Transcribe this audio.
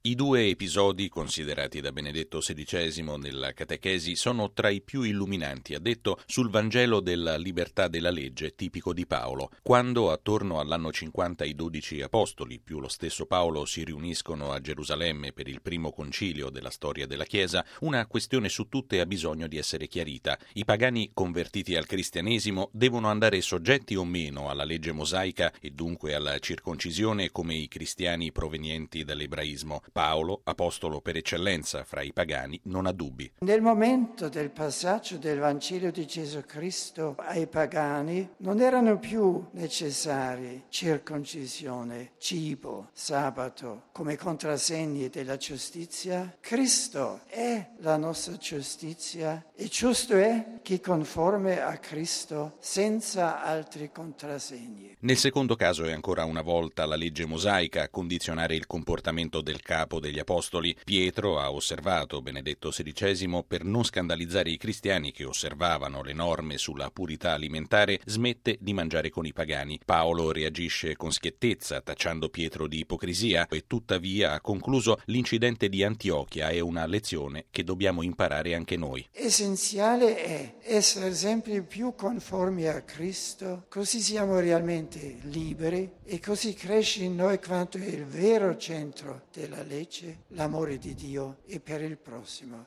I due episodi considerati da Benedetto XVI nella Catechesi sono tra i più illuminanti, ha detto, sul Vangelo della libertà della legge tipico di Paolo. Quando attorno all'anno 50 i 12 apostoli più lo stesso Paolo si riuniscono a Gerusalemme per il primo concilio della storia della Chiesa, una questione su tutte ha bisogno di essere chiarita. I pagani convertiti al cristianesimo devono andare soggetti o meno alla legge mosaica e dunque alla circoncisione come i cristiani provenienti dall'ebraismo. Paolo, apostolo per eccellenza fra i pagani, non ha dubbi. Nel momento del passaggio del Vangelo di Gesù Cristo ai pagani non erano più necessari circoncisione, cibo, sabato come contrassegni della giustizia. Cristo è la nostra giustizia e giusto è che conforme a Cristo senza altri contrassegni. Nel secondo caso è ancora una volta la legge mosaica a condizionare il comportamento del capo degli apostoli. Pietro ha osservato Benedetto XVI per non scandalizzare i cristiani che osservavano le norme sulla purità alimentare, smette di mangiare con i pagani. Paolo reagisce con schiettezza, tacciando Pietro di ipocrisia e tuttavia ha concluso: l'incidente di Antiochia è una lezione che dobbiamo imparare anche noi. Essenziale è essere sempre più conformi a Cristo, così siamo realmente liberi e così cresce in noi quanto è il vero centro della legge, l'amore di Dio e per il prossimo.